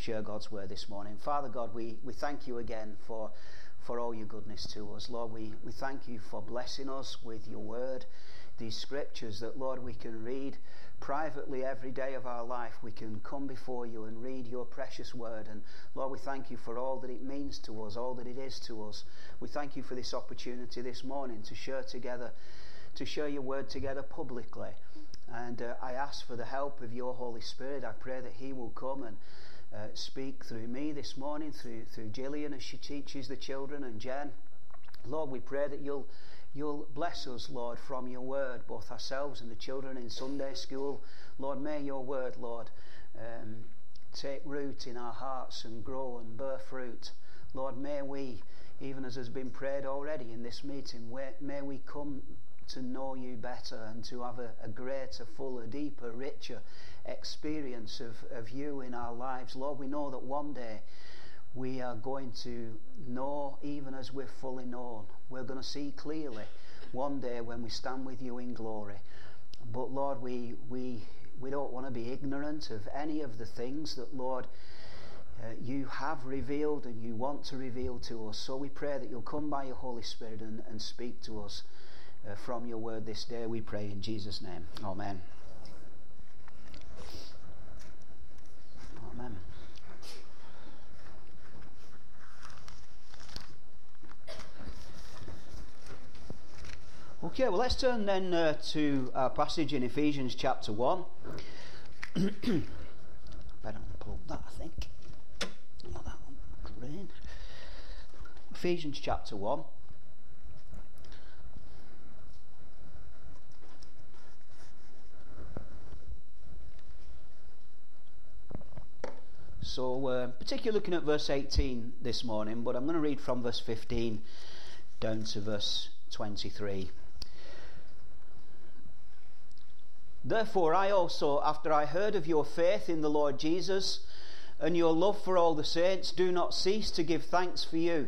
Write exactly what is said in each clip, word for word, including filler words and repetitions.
share God's word this morning. Father God, we, we thank you again for for all your goodness to us. Lord, we, we thank you for blessing us with your word, these scriptures that, Lord, we can read privately every day of our life. We can come before you and read your precious word. And Lord, we thank you for all that it means to us, all that it is to us. We thank you for this opportunity this morning to share together, to share your word together publicly. And uh, I ask for the help of your Holy Spirit. I pray that he will come and uh, speak through me this morning, through through Gillian as she teaches the children, and Jen. Lord, we pray that you'll you'll bless us, Lord, from your word, both ourselves and the children in Sunday school. Lord, may your word, Lord, um, take root in our hearts and grow and bear fruit. Lord, may we, even as has been prayed already in this meeting, may we come to know you better and to have a, a greater, fuller, deeper, richer experience of, of you in our lives. Lord, we know that one day we are going to know even as we're fully known. We're going to see clearly one day when we stand with you in glory. But Lord, we we we don't want to be ignorant of any of the things that, Lord, uh, you have revealed and you want to reveal to us. So we pray that you'll come by your Holy Spirit and, and speak to us Uh, from your word this day, we pray in Jesus' name. Amen. Amen. Okay, well, let's turn then uh, to our passage in Ephesians chapter one. Better unplug that, I think. Oh, that one drain. Ephesians chapter one. So, uh, particularly looking at verse eighteen this morning, but I'm going to read from verse fifteen down to verse twenty-three. Therefore, I also, after I heard of your faith in the Lord Jesus and your love for all the saints, do not cease to give thanks for you,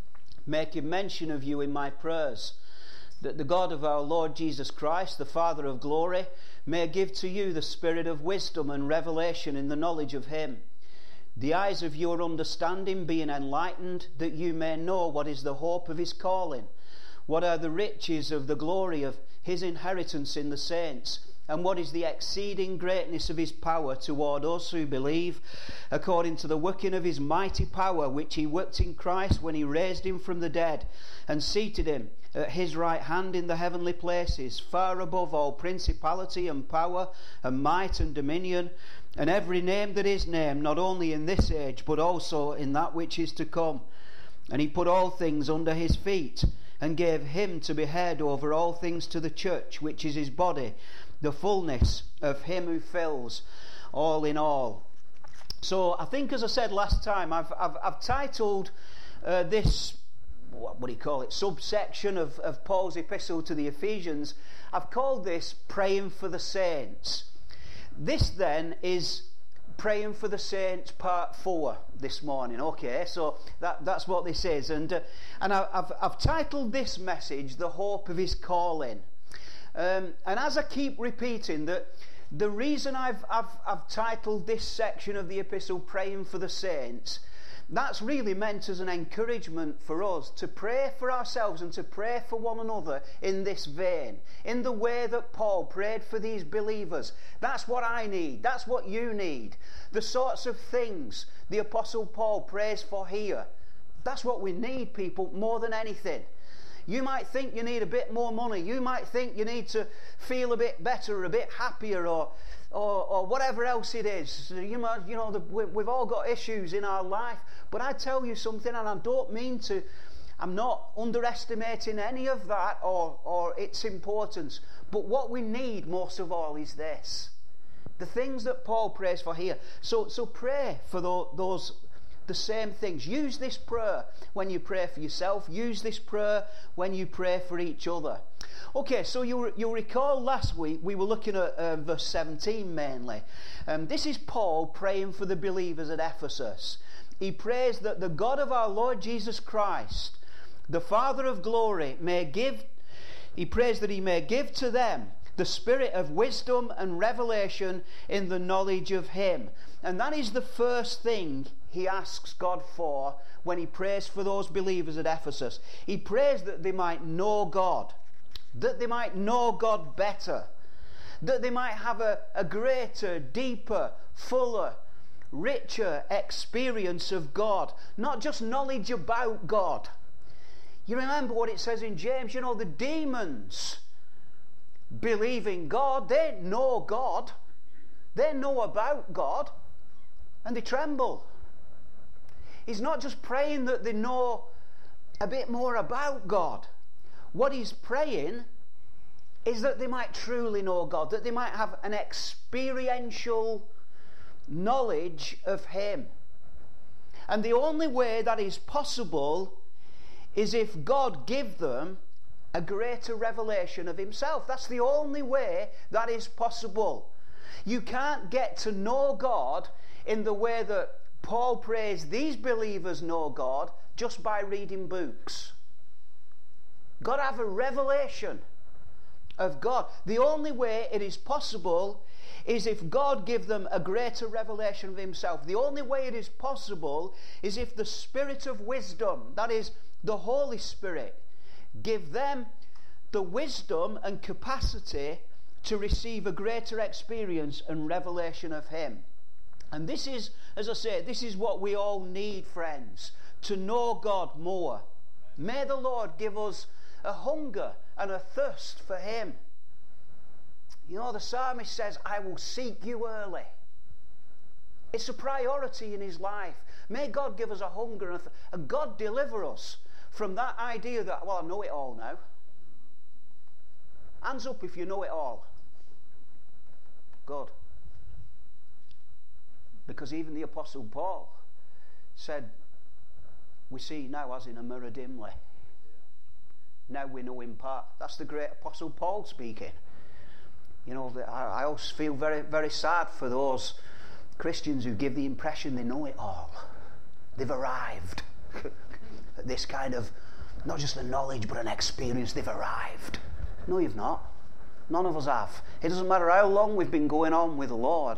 making mention of you in my prayers, that the God of our Lord Jesus Christ, the Father of glory, may give to you the spirit of wisdom and revelation in the knowledge of him, the eyes of your understanding being enlightened, that you may know what is the hope of his calling, what are the riches of the glory of his inheritance in the saints, and what is the exceeding greatness of his power toward us who believe, according to the working of his mighty power, which he worked in Christ when he raised him from the dead, and seated him at his right hand in the heavenly places, far above all principality and power and might and dominion, and every name that is named, not only in this age, but also in that which is to come. And he put all things under his feet, and gave him to be head over all things to the church, which is his body, the fullness of him who fills all in all. So I think, as I said last time, I've I've, I've titled uh, this, what do you call it, subsection of, of Paul's epistle to the Ephesians, I've called this Praying for the Saints. This then is Praying for the Saints part four this morning. Okay, so that, that's what this is. And uh, and I, I've, I've titled this message, The Hope of His Calling. Um, and as I keep repeating, that the reason I've, I've, I've titled this section of the epistle Praying for the Saints, that's really meant as an encouragement for us to pray for ourselves and to pray for one another in this vein, in the way that Paul prayed for these believers. That's what I need. That's what you need. The sorts of things the Apostle Paul prays for here. That's what we need, people, more than anything. You might think you need a bit more money. You might think you need to feel a bit better or a bit happier or or, or whatever else it is. You might, you know, the, we, we've all got issues in our life. But I tell you something, and I don't mean to, I'm not underestimating any of that or, or its importance. But what we need most of all is this. The things that Paul prays for here. So, so pray for those, those the same things. Use this prayer when you pray for yourself. Use this prayer when you pray for each other. Okay, so you you'll recall last week we were looking at uh, verse seventeen mainly. Um, this is Paul praying for the believers at Ephesus. He prays that the God of our Lord Jesus Christ, the Father of glory, may give, he prays that he may give to them the spirit of wisdom and revelation in the knowledge of him. And that is the first thing he asks God for when he prays for those believers at Ephesus. He prays that they might know God, that they might know God better, that they might have a, a greater, deeper, fuller, richer experience of God, not just knowledge about God. You remember what it says in James, you know, the demons believe in God, they know God, they know about God, and they tremble. He's not just praying that they know a bit more about God. What he's praying is that they might truly know God, that they might have an experiential knowledge of him. And the only way that is possible is if God give them a greater revelation of himself. That's the only way that is possible. You can't get to know God in the way that Paul prays these believers know God just by reading books. Got to have a revelation of God. The only way it is possible is if God give them a greater revelation of himself. The only way it is possible is if the Spirit of wisdom, that is the Holy Spirit, give them the wisdom and capacity to receive a greater experience and revelation of him. And this is, as I say, this is what we all need, friends, to know God more. May the Lord give us a hunger and a thirst for him. You know, the psalmist says, I will seek you early. It's a priority in his life. May God give us a hunger and, a th- and God deliver us from that idea that, well, I know it all now. Hands up if you know it all. Good. Because even the Apostle Paul said, we see now as in a mirror dimly. Now we know in part. That's the great Apostle Paul speaking. You know, I, I always feel very, very sad for those Christians who give the impression they know it all. They've arrived at this kind of, not just a knowledge but an experience. They've arrived. No, you've not. None of us have. It doesn't matter how long we've been going on with the Lord.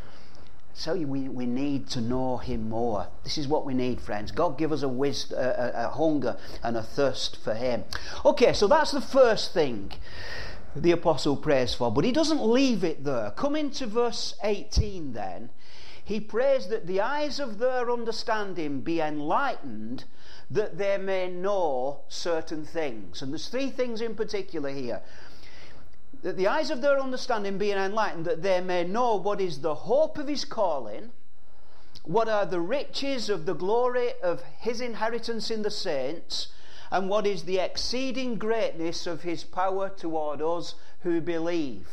So we, we need to know him more. This is what we need, friends. God give us a, wisdom, a, a hunger and a thirst for him. Okay, so that's the first thing the apostle prays for. But he doesn't leave it there. Come into verse eighteen then. He prays that the eyes of their understanding be enlightened, that they may know certain things. And there's three things in particular here. That the eyes of their understanding being enlightened, that they may know what is the hope of his calling, what are the riches of the glory of his inheritance in the saints, and what is the exceeding greatness of his power toward us who believe.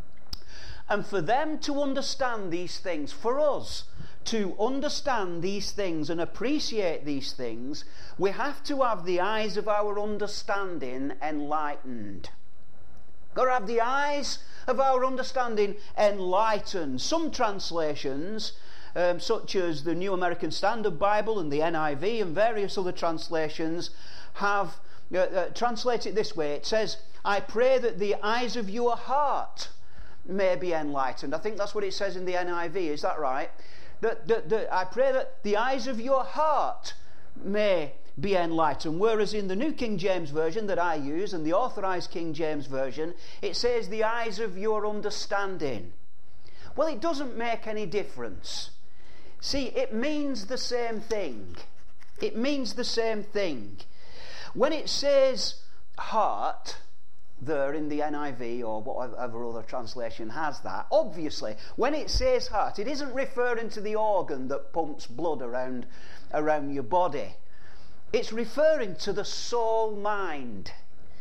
And for them to understand these things, for us to understand these things and appreciate these things, we have to have the eyes of our understanding enlightened. Got to have the eyes of our understanding enlightened. Some translations, um, such as the New American Standard Bible and the N I V and various other translations, have uh, uh, translate it this way. It says, I pray that the eyes of your heart may be enlightened. I think that's what it says in the N I V. Is that right? That, that, that I pray that the eyes of your heart may be enlightened. Whereas in the New King James Version that I use and the Authorized King James Version, it says the eyes of your understanding. Well, it doesn't make any difference. See, it means the same thing. It means the same thing. When it says heart there in the N I V or whatever other translation has that, obviously when it says heart, it isn't referring to the organ that pumps blood around around your body. It's referring to the soul mind,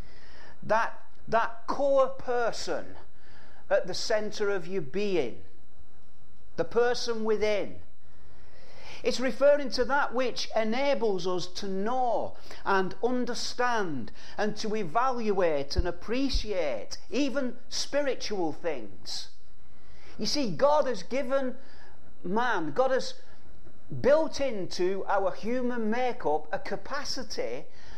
that that core person at the centre of your being, the person within. It's referring to that which enables us to know and understand and to evaluate and appreciate even spiritual things. You see, God has given man, God has built into our human makeup a capacity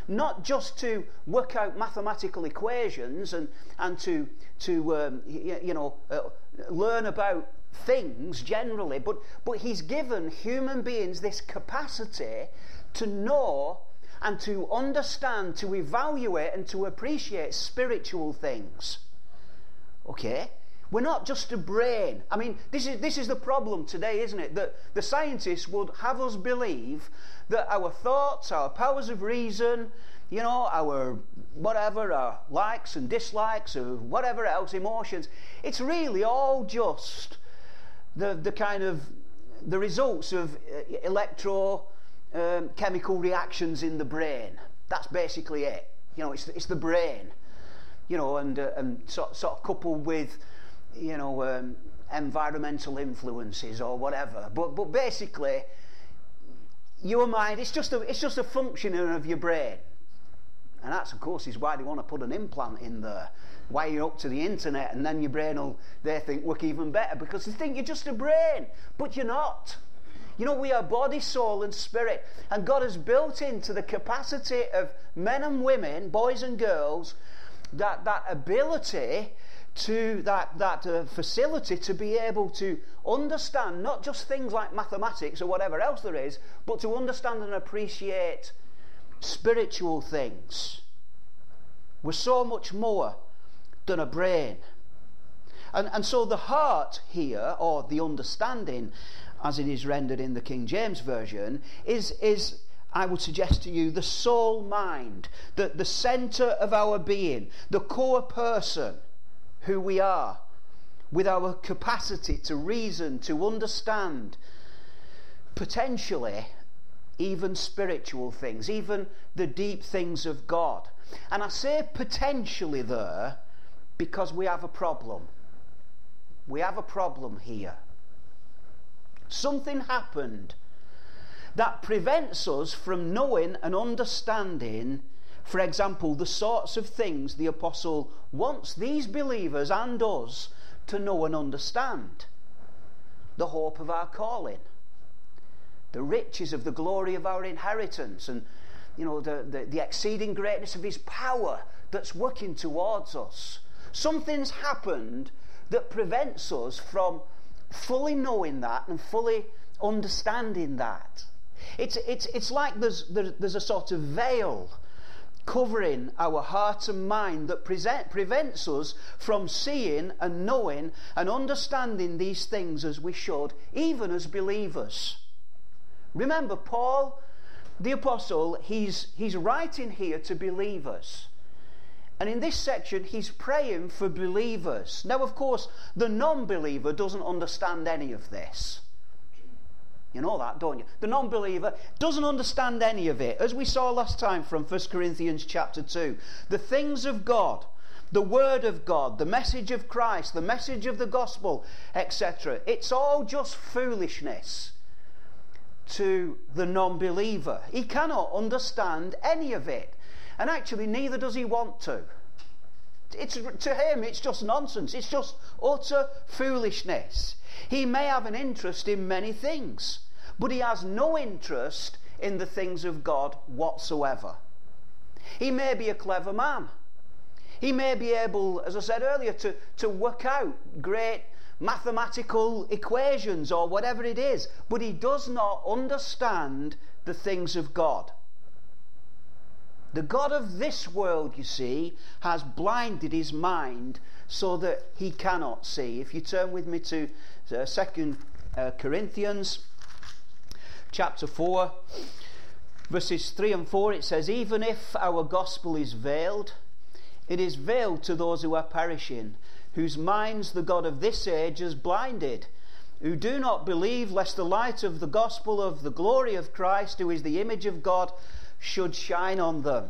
not just to work out mathematical equations and, and to, to um, you know, uh, learn about things generally, but, but he's given human beings this capacity to know and to understand, to evaluate and to appreciate spiritual things. Okay? We're not just a brain. I mean, this is this is the problem today, isn't it? That the scientists would have us believe that our thoughts, our powers of reason, you know, our whatever, our likes and dislikes, or whatever else, emotions, it's really all just the the kind of the results of electro um, chemical reactions in the brain. That's basically it. You know, it's it's the brain. You know, and uh, and sort sort of coupled with, you know, um, environmental influences or whatever. But but basically, your mind, it's just a it's just a functioning of your brain, and that's of course is why they want to put an implant in there. Why you're up to the internet, and then your brain will, they think, work even better, because they think you're just a brain, but you're not. You know, we are body, soul and spirit, and God has built into the capacity of men and women, boys and girls, that that ability to that that uh, facility to be able to understand not just things like mathematics or whatever else there is, but to understand and appreciate spiritual things. We're so much more than a brain. And, and so the heart here, or the understanding, as it is rendered in the King James Version, is, is I would suggest to you, the soul mind, the, the centre of our being, the core person, who we are, with our capacity to reason, to understand, potentially even spiritual things, even the deep things of God. And I say potentially there because we have a problem. We have a problem here. Something happened that prevents us from knowing and understanding, for example, the sorts of things the apostle wants these believers and us to know and understand. The hope of our calling, the riches of the glory of our inheritance, and you know the, the, the exceeding greatness of his power that's working towards us. Something's happened that prevents us from fully knowing that and fully understanding that. It's it's it's like there's there, there's a sort of veil covering our heart and mind that present, prevents us from seeing and knowing and understanding these things as we should, even as believers. Remember, Paul, the apostle, he's he's writing here to believers. And in this section, he's praying for believers. Now, of course, the non-believer doesn't understand any of this. You know that, don't you? The non-believer doesn't understand any of it. As we saw last time from First Corinthians chapter two, the things of God, the word of God, the message of Christ, the message of the gospel, et cetera, it's all just foolishness to the non-believer. He cannot understand any of it. And actually, neither does he want to. It's, to him, it's just nonsense. It's just utter foolishness. He may have an interest in many things, but he has no interest in the things of God whatsoever. He may be a clever man. He may be able, as I said earlier, to, to work out great mathematical equations or whatever it is, but he does not understand the things of God. The God of this world, you see, has blinded his mind so that he cannot see. If you turn with me to uh, Second uh, Corinthians chapter four, verses three and four, it says, "Even if our gospel is veiled, it is veiled to those who are perishing, whose minds the God of this age has blinded, who do not believe, lest the light of the gospel of the glory of Christ, who is the image of God, should shine on them."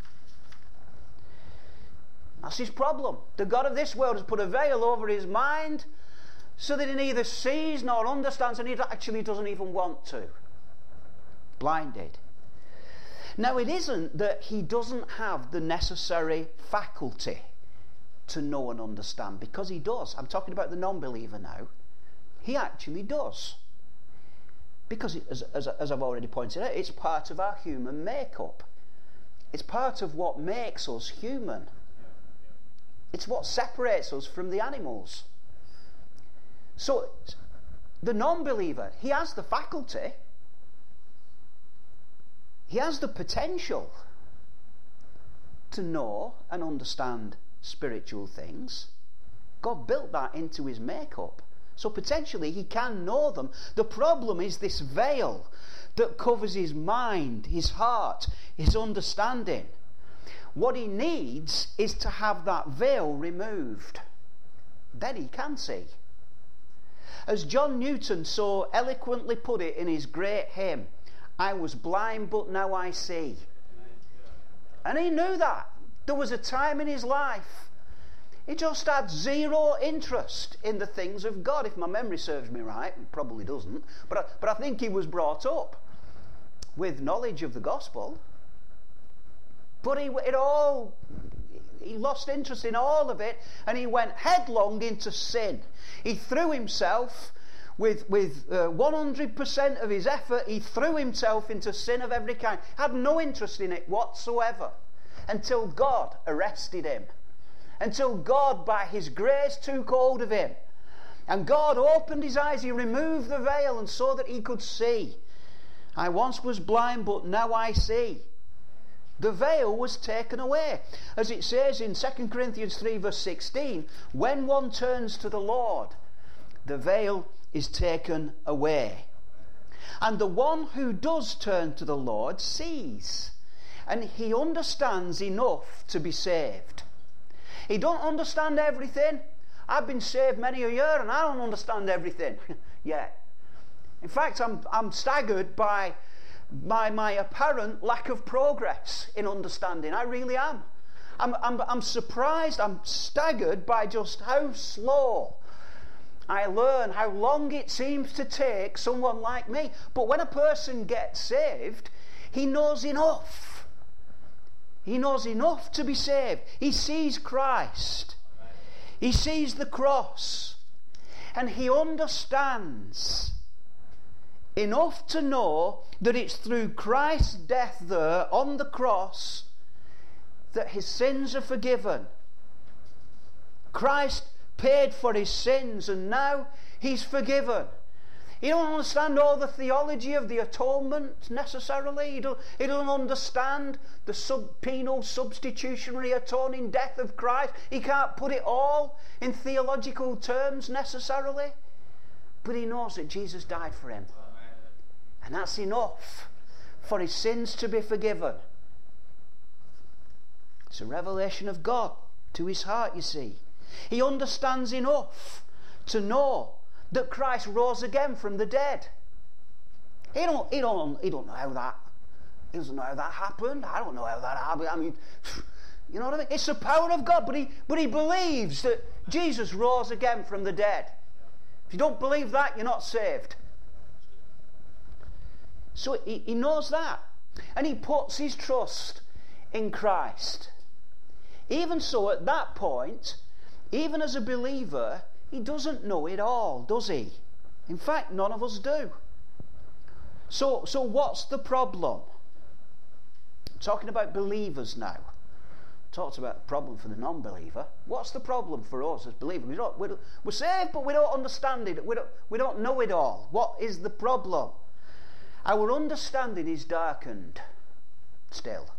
That's his problem. The God of this world has put a veil over his mind so that he neither sees nor understands, and he actually doesn't even want to. Blinded. Now, it isn't that he doesn't have the necessary faculty to know and understand, because he does. I'm talking about the non-believer now. He actually does. Because, it, as, as, as I've already pointed out, it's part of our human makeup. It's part of what makes us human. It's what separates us from the animals. So, the non-believer, he has the faculty, he has the potential to know and understand spiritual things. God built that into his makeup. So potentially he can know them. The problem is this veil that covers his mind, his heart, his understanding. What he needs is to have that veil removed. Then he can see. As John Newton so eloquently put it in his great hymn, I was blind but now I see. And he knew that. There was a time in his life he just had zero interest in the things of God. If my memory serves me right, it probably doesn't, but I, but I think he was brought up with knowledge of the gospel. But he it all he lost interest in all of it, and he went headlong into sin. He threw himself with with uh, one hundred percent of his effort. He threw himself into sin of every kind. Had no interest in it whatsoever, until God arrested him. Until God, by his grace, took hold of him. And God opened his eyes. He removed the veil and saw that he could see. I once was blind, but now I see. The veil was taken away. As it says in Second Corinthians three verse sixteen, when one turns to the Lord, the veil is taken away. And the one who does turn to the Lord sees. And he understands enough to be saved. He don't understand everything. I've been saved many a year and I don't understand everything yet. In fact, I'm I'm staggered by by my apparent lack of progress in understanding. I really am. I'm I'm I'm surprised, I'm staggered by just how slow I learn, how long it seems to take someone like me. But when a person gets saved, he knows enough. He knows enough to be saved. He sees Christ. He sees the cross. And he understands enough to know that it's through Christ's death there on the cross that his sins are forgiven. Christ paid for his sins and now he's forgiven. He don't understand all the theology of the atonement necessarily. He don't, he don't understand the sub, penal substitutionary atoning death of Christ. He can't put it all in theological terms necessarily. But he knows that Jesus died for him. And that's enough for his sins to be forgiven. It's a revelation of God to his heart, you see. He understands enough to know that Christ rose again from the dead. He don't, he don't, he don't know how that, he doesn't know how that happened. I don't know how that happened. I mean, you know what I mean? It's the power of God, but he, but he believes that Jesus rose again from the dead. If you don't believe that, you're not saved. So he, he knows that, and he puts his trust in Christ. Even so, at that point, even as a believer, he doesn't know it all, does he? In fact, none of us do. So, so what's the problem? I'm talking about believers now. Talked about the problem for the non-believer. What's the problem for us as believers? We don't, we don't, we're saved, but we don't understand it. We don't, we don't know it all. What is the problem? Our understanding is darkened still.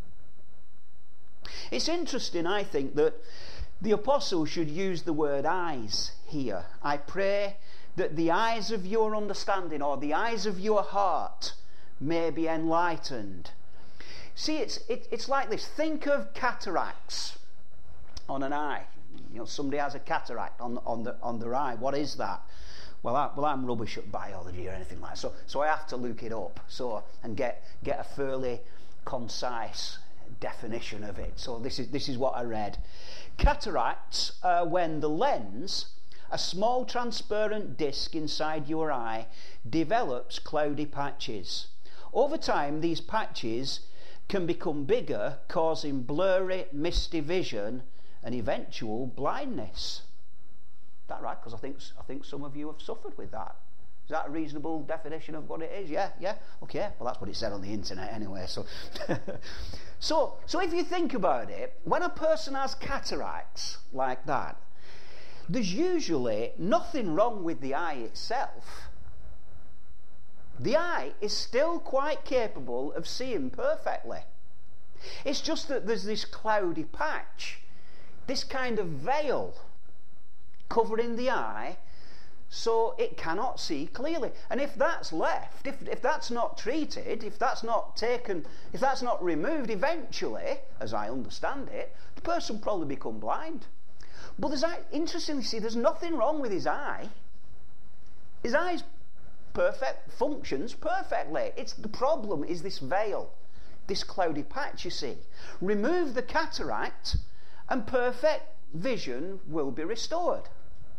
It's interesting, I think, that the apostle should use the word eyes here. I pray that the eyes of your understanding, or the eyes of your heart, may be enlightened. See, it's it, it's like this. Think of cataracts on an eye. You know, somebody has a cataract on on the on their eye. What is that? Well, I, well, I'm rubbish at biology or anything like that. So, so I have to look it up. So and get get a fairly concise definition of it. So this is this is what I read. Cataracts are when the lens, a small transparent disc inside your eye, develops cloudy patches. Over time, these patches can become bigger, causing blurry, misty vision and eventual blindness. Is that right? Because I think I think some of you have suffered with that. Is that a reasonable definition of what it is? Yeah, yeah, okay. Well, that's what it said on the internet anyway. So, so, so if you think about it, when a person has cataracts like that, there's usually nothing wrong with the eye itself. The eye is still quite capable of seeing perfectly. It's just that there's this cloudy patch, this kind of veil covering the eye, so it cannot see clearly. And if that's left, if, if that's not treated, if that's not taken, if that's not removed, eventually, as I understand it, the person will probably become blind. But there's, interestingly, see, there's nothing wrong with his eye. His eye's perfect, functions perfectly. It's the problem is this veil, this cloudy patch, you see. Remove the cataract and perfect vision will be restored.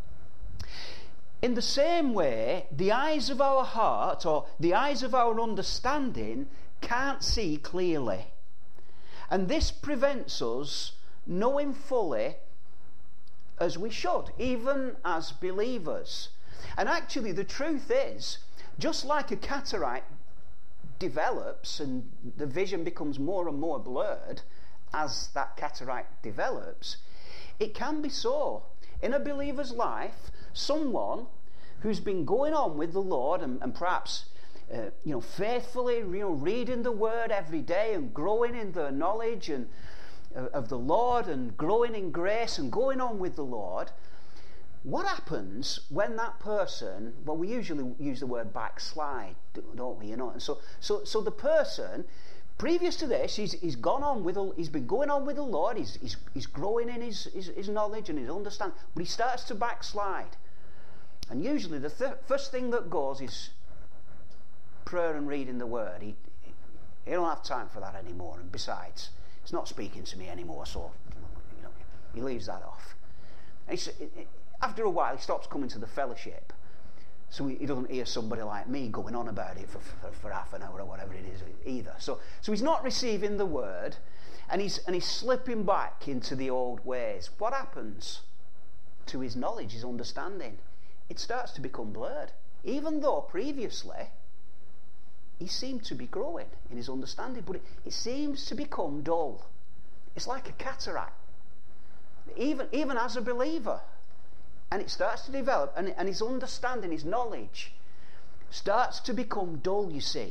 In the same way, the eyes of our heart, or the eyes of our understanding, can't see clearly. And this prevents us knowing fully as we should, even as believers. And actually, the truth is, just like a cataract develops and the vision becomes more and more blurred as that cataract develops, it can be so in a believer's life. Someone who's been going on with the Lord and, and perhaps uh, you know faithfully you know reading the Word every day and growing in the knowledge and uh, of the Lord and growing in grace and going on with the Lord. What happens when that person, well, we usually use the word backslide, don't we? You know, and so, so, so the person, previous to this, he's, he's gone on with, he's been going on with the Lord. He's, he's, he's growing in his, his, his knowledge and his understanding, but he starts to backslide. And usually, the th- first thing that goes is prayer and reading the Word. He, he don't have time for that anymore, and besides, it's not speaking to me anymore. So, you know, he leaves that off. And he, it, it, After a while, he stops coming to the fellowship, so he, he doesn't hear somebody like me going on about it for, for, for half an hour or whatever it is either. So, so he's not receiving the Word, and he's and he's slipping back into the old ways. What happens to his knowledge, his understanding? It starts to become blurred, even though previously he seemed to be growing in his understanding, but it, it seems to become dull. It's like a cataract, even even as a believer. And it starts to develop, and, and his understanding, his knowledge, starts to become dull, you see.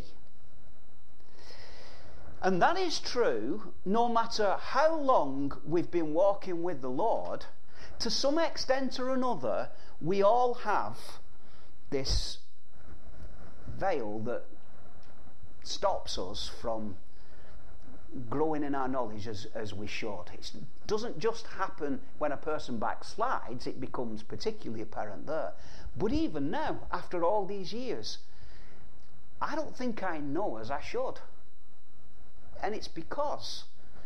And that is true no matter how long we've been walking with the Lord. To some extent or another, we all have this veil that stops us from growing in our knowledge as, as we should. It doesn't just happen when a person backslides, it becomes particularly apparent there. But even now, after all these years, I don't think I know as I should. And it's because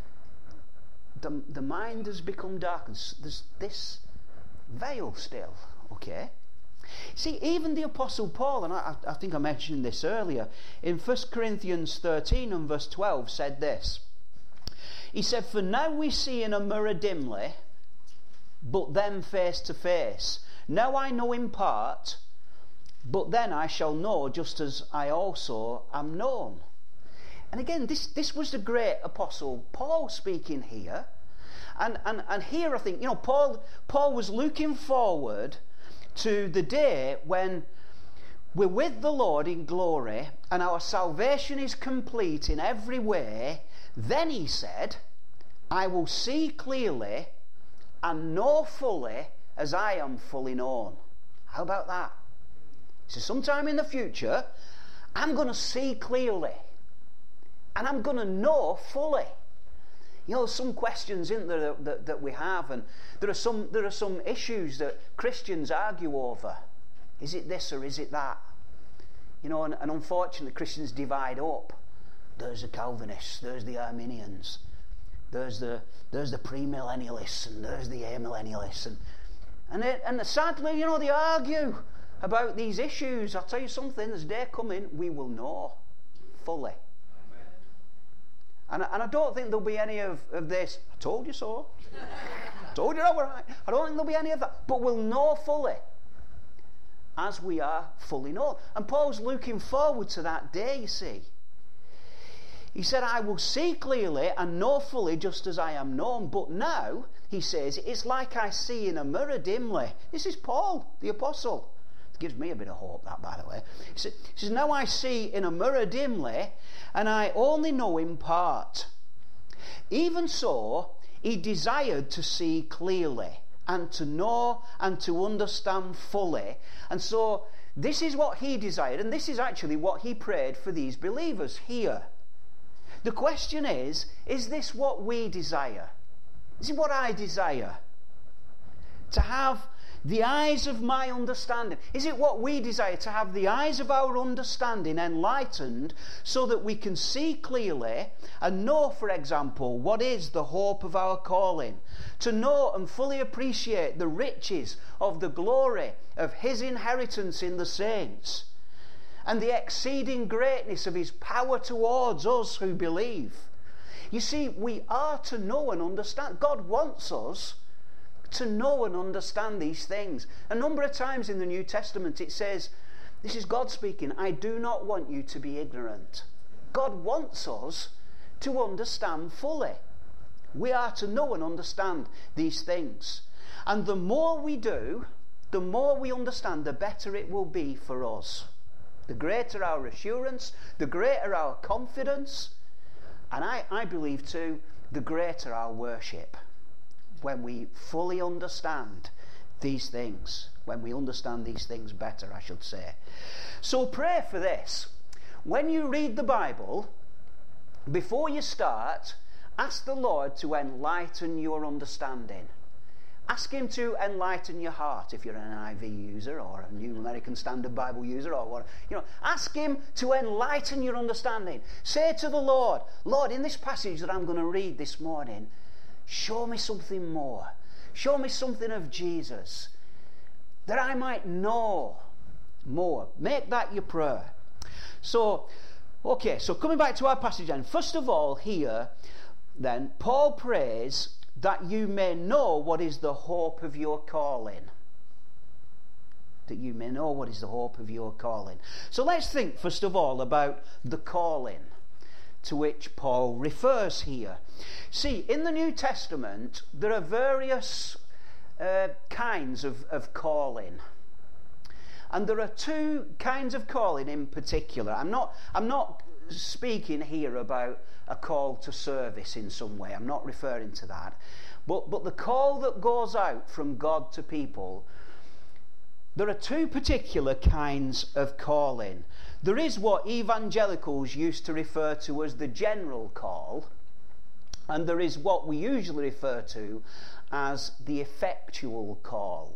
the, the mind has become darkened. There's this veil still, okay? See, even the Apostle Paul, and I, I think I mentioned this earlier, in First Corinthians thirteen and verse twelve said this. He said, "For now we see in a mirror dimly, but then face to face. Now I know in part, but then I shall know just as I also am known." And again, this, this was the great Apostle Paul speaking here. And, and, and here I think, you know, Paul, Paul was looking forward to the day when we're with the Lord in glory and our salvation is complete in every way. Then he said, "I will see clearly and know fully as I am fully known." How about that? So sometime in the future, I'm going to see clearly and I'm going to know fully. You know, some questions in there that, that, that we have, and there are some there are some issues that Christians argue over. Is it this or is it that? You know, and, and unfortunately Christians divide up. There's the Calvinists, there's the Arminians, there's the there's the premillennialists, and there's the amillennialists, and and it, and sadly, you know, they argue about these issues. I'll tell you something: there's a day coming we will know fully. And, and I don't think there'll be any of, of this, "I told you so." I told you that were right. I don't think there'll be any of that. But we'll know fully. as we are fully known. And Paul's looking forward to that day, you see. He said, I will see clearly and know fully just as I am known. But now, he says, it's like I see in a mirror dimly. This is Paul, the apostle. It gives me a bit of hope, that, by the way. He says, he says, now I see in a mirror dimly, and I only know in part. Even so, he desired to see clearly, and to know and to understand fully. And so, this is what he desired, and this is actually what he prayed for these believers here. The question is, is this what we desire? Is it what I desire? To have the eyes of my understanding. Is it what we desire? To have the eyes of our understanding enlightened so that we can see clearly and know, for example, what is the hope of our calling. To know and fully appreciate the riches of the glory of his inheritance in the saints. And the exceeding greatness of his power towards us who believe. You see, we are to know and understand. God wants us to know and understand these things. A number of times in the New Testament it says, this is God speaking, I do not want you to be ignorant. God wants us to understand fully. We are to know and understand these things. And the more we do, the more we understand, the better it will be for us. The greater our assurance, the greater our confidence, and I, I believe too, the greater our worship. When we fully understand these things, when we understand these things better, I should say. So pray for this. When you read the Bible, before you start, ask the Lord to enlighten your understanding. Ask him to enlighten your heart if you're an N I V user or a New American Standard Bible user or what. You know, ask him to enlighten your understanding. Say to the Lord, Lord, in this passage that I'm going to read this morning, show me something more. Show me something of Jesus that I might know more. Make that your prayer. So, okay, so coming back to our passage then. First of all, here, then, Paul prays that you may know what is the hope of your calling. That you may know what is the hope of your calling. So let's think, first of all, about the calling to which Paul refers here. See, in the New Testament, there are various uh, kinds of, of calling. And there are two kinds of calling in particular. I'm not, I'm not speaking here about a call to service in some way. I'm not referring to that. But, but the call that goes out from God to people, there are two particular kinds of calling. There is what evangelicals used to refer to as the general call, and there is what we usually refer to as the effectual call.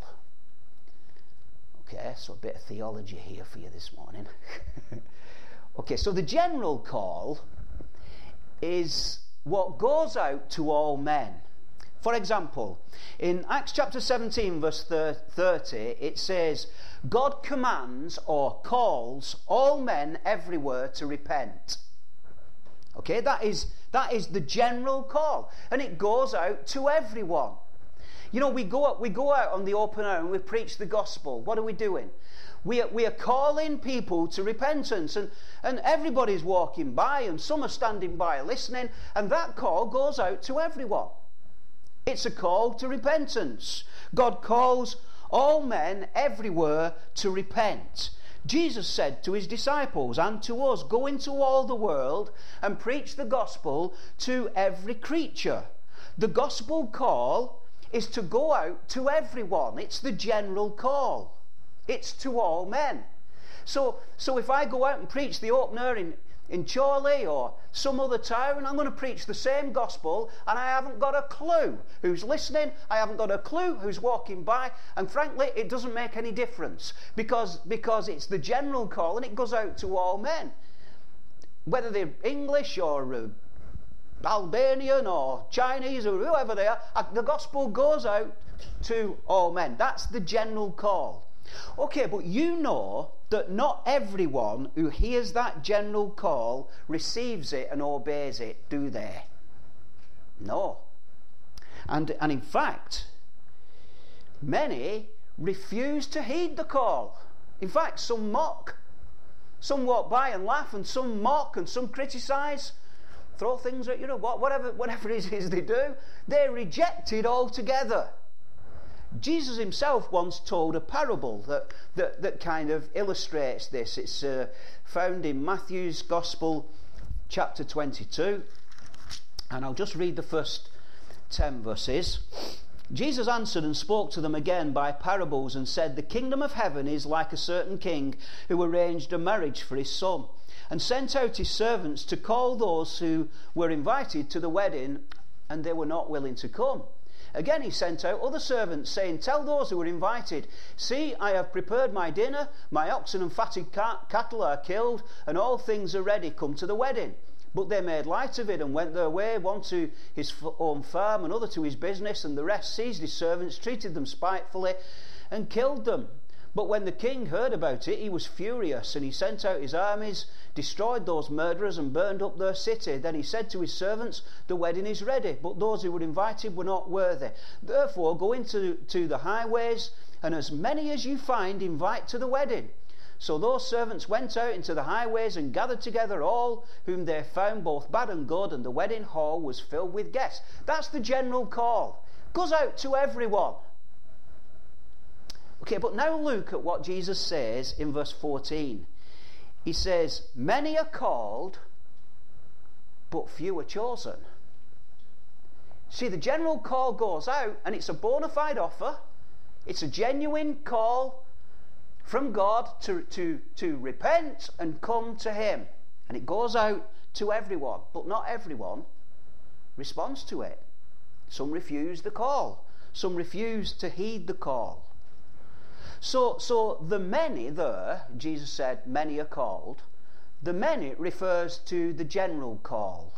Okay, so a bit of theology here for you this morning. Okay, so the general call is what goes out to all men. For example, in Acts chapter seventeen verse thirty, it says, God commands or calls all men everywhere to repent. Okay, that is, that is the general call, and it goes out to everyone. You know, we go out, we go out on the open air and we preach the gospel. What are we doing? We are, we are calling people to repentance, and, and everybody's walking by, and some are standing by listening, and that call goes out to everyone. It's a call to repentance. God calls all men everywhere to repent. Jesus said to his disciples and to us, go into all the world and preach the gospel to every creature. The gospel call is to go out to everyone. It's the general call. It's to all men. So, so if I go out and preach the open air in, in Chorley or some other town, I'm going to preach the same gospel, and I haven't got a clue who's listening, I haven't got a clue who's walking by, and frankly it doesn't make any difference, because, because it's the general call and it goes out to all men. Whether they're English or uh, Albanian or Chinese or whoever they are, the gospel goes out to all men. That's the general call. Okay, but you know that not everyone who hears that general call receives it and obeys it, do they? No. And, and in fact, many refuse to heed the call. In fact, some mock. Some walk by and laugh, and some mock, and some criticise, throw things at you, know, whatever, whatever it is they do. They're rejected altogether. Jesus himself once told a parable that, that, that kind of illustrates this. It's uh, found in Matthew's Gospel, chapter twenty-two, and I'll just read the first ten verses. Jesus answered and spoke to them again by parables and said, "The kingdom of heaven is like a certain king who arranged a marriage for his son and sent out his servants to call those who were invited to the wedding, and they were not willing to come. Again he sent out other servants, saying, 'Tell those who were invited, see, I have prepared my dinner, my oxen and fatted cattle are killed, and all things are ready, come to the wedding.' But they made light of it and went their way, one to his own farm, another to his business, and the rest seized his servants, treated them spitefully, and killed them. But when the king heard about it, he was furious, and he sent out his armies, destroyed those murderers, and burned up their city. Then he said to his servants, 'The wedding is ready, but those who were invited were not worthy. Therefore go into to the highways, and as many as you find, invite to the wedding.' So those servants went out into the highways and gathered together all whom they found, both bad and good, and the wedding hall was filled with guests." That's the general call. Goes out to everyone. Okay, but now look at what Jesus says in verse fourteen. He says, "Many are called, but few are chosen." See, the general call goes out, and it's a bona fide offer. It's a genuine call from God to, to, to repent and come to him. And it goes out to everyone, but not everyone responds to it. Some refuse the call. Some refuse to heed the call. So, so the many there, Jesus said, many are called. The many refers to the general call.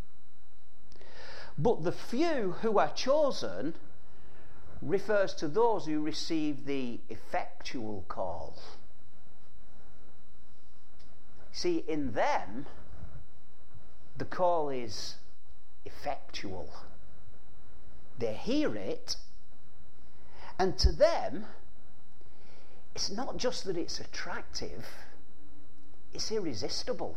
But the few who are chosen refers to those who receive the effectual call. See, in them, the call is effectual. They hear it, and to them, it's not just that it's attractive, it's irresistible.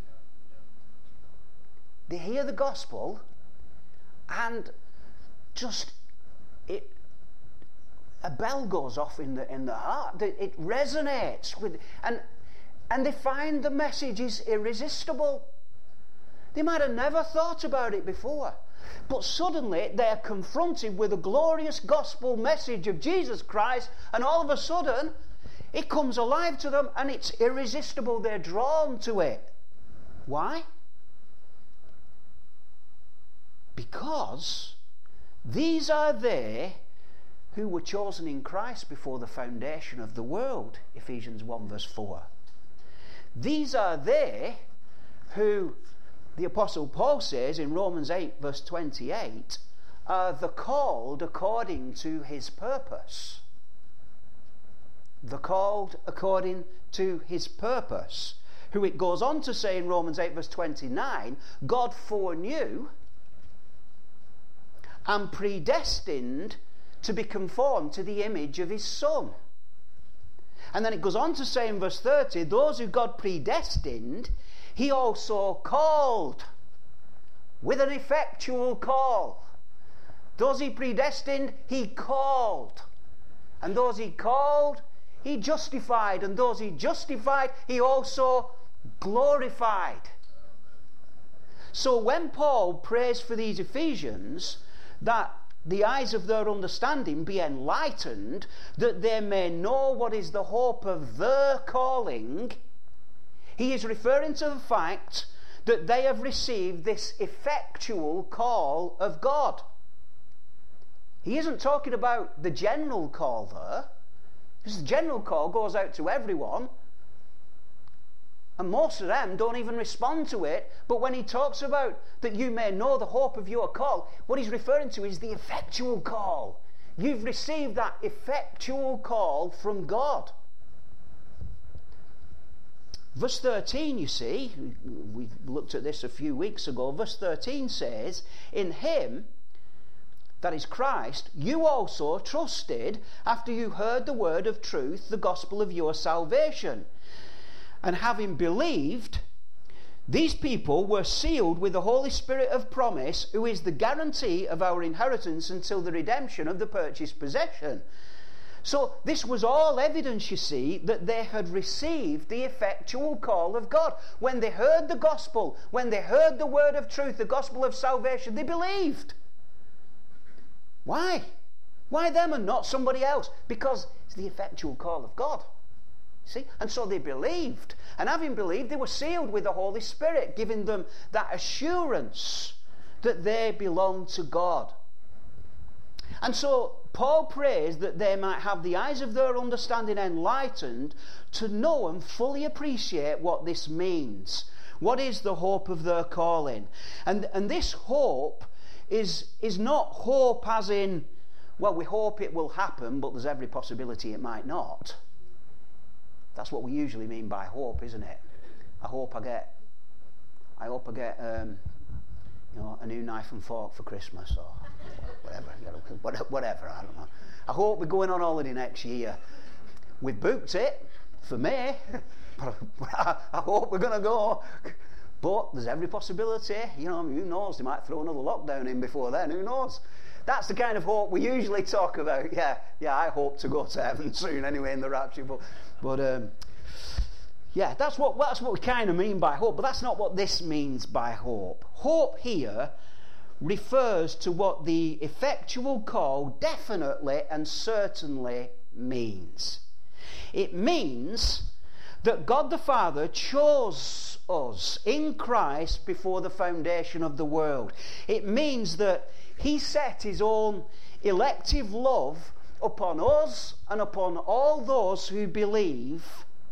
They hear the gospel, and just it a bell goes off in the in the heart. It resonates with, and and they find the message is irresistible. They might have never thought about it before, but suddenly they are confronted with a glorious gospel message of Jesus Christ, and all of a sudden it comes alive to them, and it's irresistible. They're drawn to it. Why? Because these are they who were chosen in Christ before the foundation of the world. Ephesians one verse four. These are they who, the Apostle Paul says in Romans eight verse twenty-eight, are the called according to his purpose. The called according to his purpose. Who it goes on to say in Romans eight verse twenty-nine, God foreknew and predestined to be conformed to the image of his Son. And then it goes on to say in verse thirty, those who God predestined, he also called with an effectual call. Those he predestined, he called. And those he called, he justified. And those he justified, he also glorified. So when Paul prays for these Ephesians, that the eyes of their understanding be enlightened, that they may know what is the hope of their calling, he is referring to the fact that they have received this effectual call of God. He isn't talking about the general call there, because the general call goes out to everyone, and most of them don't even respond to it. But when he talks about that you may know the hope of your call, what he's referring to is the effectual call. You've received that effectual call from God. Verse thirteen, you see, we looked at this a few weeks ago. Verse thirteen says, in him that is Christ, you also trusted after you heard the word of truth, the gospel of your salvation. And having believed, these people were sealed with the Holy Spirit of promise, who is the guarantee of our inheritance until the redemption of the purchased possession. So this was all evidence, you see, that they had received the effectual call of God. When they heard the gospel, when they heard the word of truth, the gospel of salvation, they believed. Why? Why them and not somebody else? Because it's the effectual call of God. See? And so they believed. And having believed, they were sealed with the Holy Spirit, giving them that assurance that they belonged to God. And so Paul prays that they might have the eyes of their understanding enlightened to know and fully appreciate what this means. What is the hope of their calling? And, and this hope is, is not hope as in, well, we hope it will happen, but there's every possibility it might not. That's what we usually mean by hope, isn't it? I hope I get, I hope I get, um, you know, a new knife and fork for Christmas, or whatever, you know, whatever. I don't know. I hope we're going on holiday next year. We've booked it for May, but I, I hope we're going to go. But there's every possibility, you know. Who knows? They might throw another lockdown in before then. Who knows? That's the kind of hope we usually talk about. Yeah, yeah. I hope to go to heaven soon, anyway, in the rapture. But, but um, yeah, that's what that's what we kind of mean by hope. But that's not what this means by hope. Hope here refers to what the effectual call definitely and certainly means. It means that God the Father chose us in Christ before the foundation of the world. It means that He set His own elective love upon us and upon all those who believe.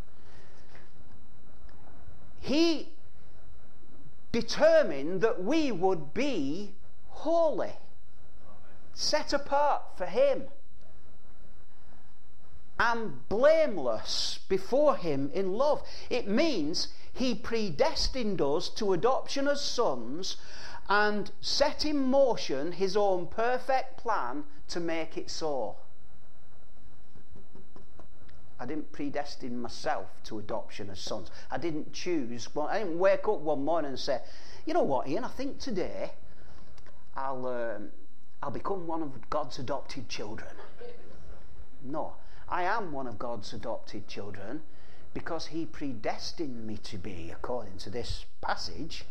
He determined that we would be holy, set apart for Him, and blameless before Him in love. It means He predestined us to adoption as sons and set in motion His own perfect plan to make it so. I didn't predestine myself to adoption as sons. I didn't choose. Well, I didn't wake up one morning and say, you know what, Ian, I think today I'll um, I'll become one of God's adopted children. No, I am one of God's adopted children because He predestined me to be, according to this passage.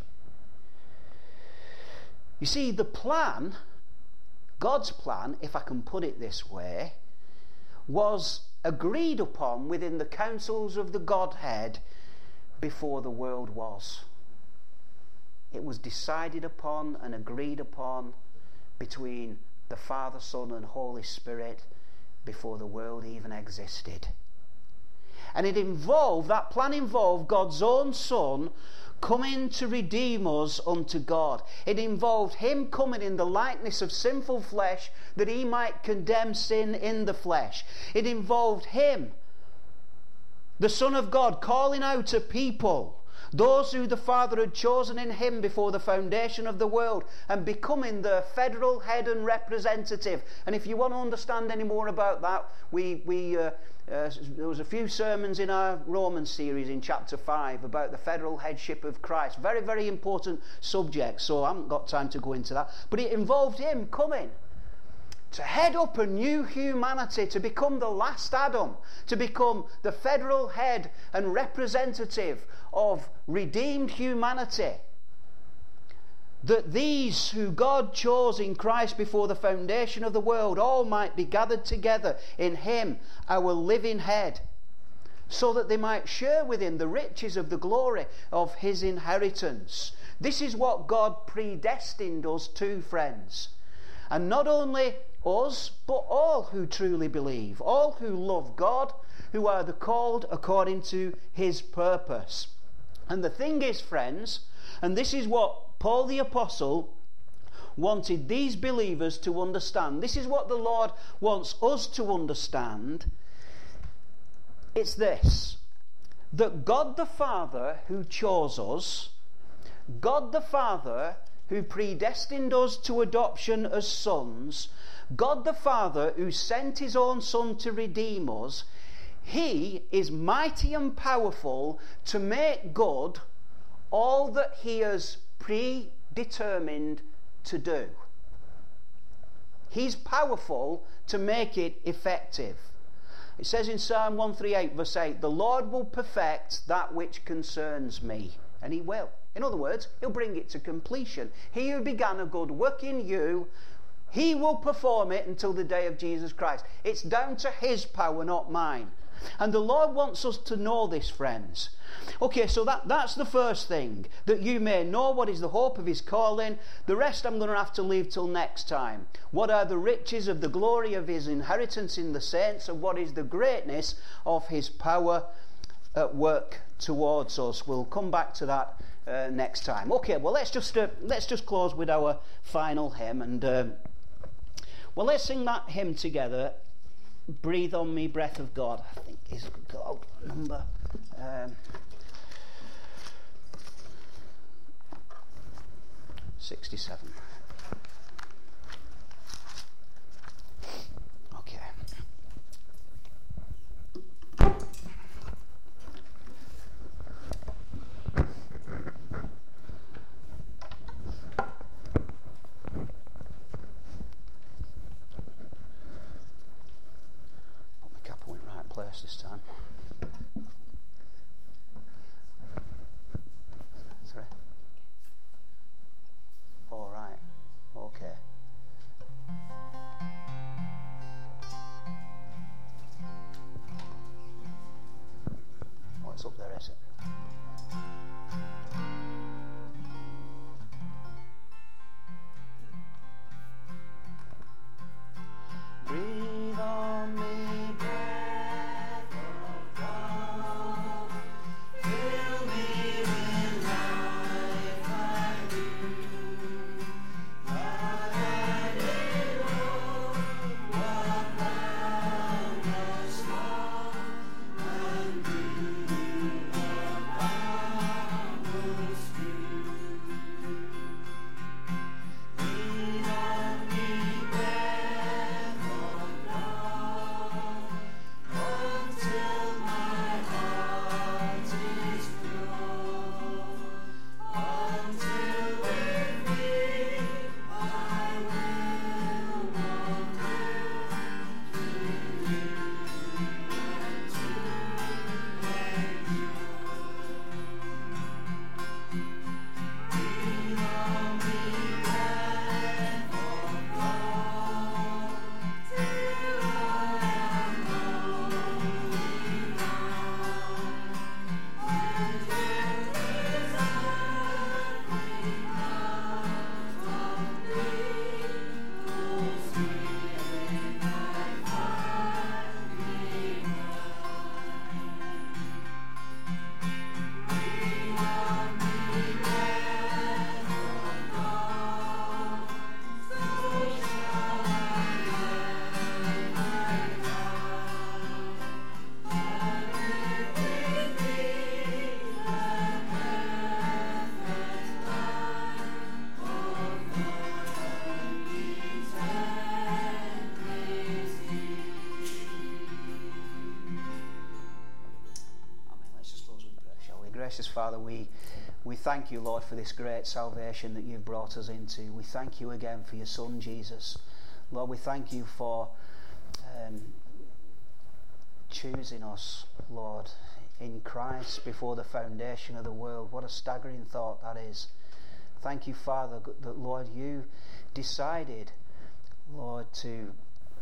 You see, the plan, God's plan, if I can put it this way, was agreed upon within the councils of the Godhead before the world was. It was decided upon and agreed upon between the Father, Son and Holy Spirit before the world even existed. And it involved, that plan involved God's own Son coming to redeem us unto God. It involved Him coming in the likeness of sinful flesh that He might condemn sin in the flesh. It involved Him, the Son of God, calling out a people, those who the Father had chosen in Him before the foundation of the world, and becoming their federal head and representative. And if you want to understand any more about that, we we uh, uh, there was a few sermons in our Romans series in chapter five about the federal headship of Christ. Very, very important subject, so I haven't got time to go into that. But it involved Him coming to head up a new humanity, to become the last Adam, to become the federal head and representative of redeemed humanity. That these who God chose in Christ before the foundation of the world all might be gathered together in Him, our living head, so that they might share with Him the riches of the glory of His inheritance. This is what God predestined us to, friends. And not only us, but all who truly believe, all who love God, who are the called according to His purpose. And the thing is, friends, and this is what Paul the Apostle wanted these believers to understand. This is what the Lord wants us to understand. It's this, that God the Father who chose us, God the Father who predestined us to adoption as sons, God the Father, who sent his own Son to redeem us, he is mighty and powerful to make good all that he has predetermined to do. He's powerful to make it effective. It says in Psalm one thirty-eight verse eight, the Lord will perfect that which concerns me. And he will. In other words, he'll bring it to completion. He who began a good work in you, he will perform it until the day of Jesus Christ. It's down to his power, not mine. And the Lord wants us to know this, friends. Okay, so that, that's the first thing, that you may know what is the hope of his calling. The rest I'm going to have to leave till next time. What are the riches of the glory of his inheritance in the saints, and what is the greatness of his power at work towards us? We'll come back to that uh, next time. Okay, well let's just uh, let's just close with our final hymn, and um, well, let's sing that hymn together. Breathe on me, breath of God. I think is God number um, sixty-seven. Okay. Place this time. Three. All right. Okay. Oh, it's up there, is it? Breathe on me. Gracious Father, we we thank you, Lord, for this great salvation that you've brought us into. We thank you again for your Son, Jesus. Lord, we thank you for um, choosing us, Lord, in Christ before the foundation of the world. What a staggering thought that is. Thank you, Father, that, Lord, you decided, Lord, to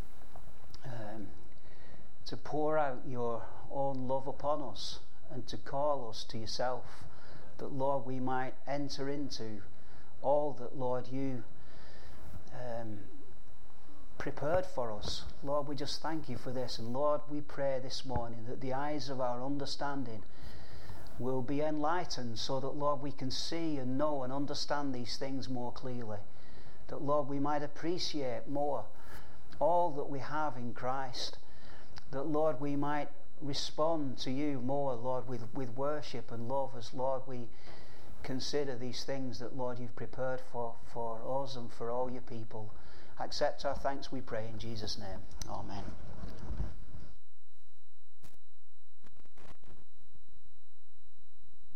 um, to pour out your own love upon us and to call us to yourself, that, Lord, we might enter into all that, Lord, you um, prepared for us. Lord, we just thank you for this. And, Lord, we pray this morning that the eyes of our understanding will be enlightened so that, Lord, we can see and know and understand these things more clearly. That, Lord, we might appreciate more all that we have in Christ. That, Lord, we might respond to you more, Lord, with, with worship and love, as, Lord, we consider these things that, Lord, you've prepared for, for us and for all your people. Accept our thanks, we pray, in Jesus' name. Amen.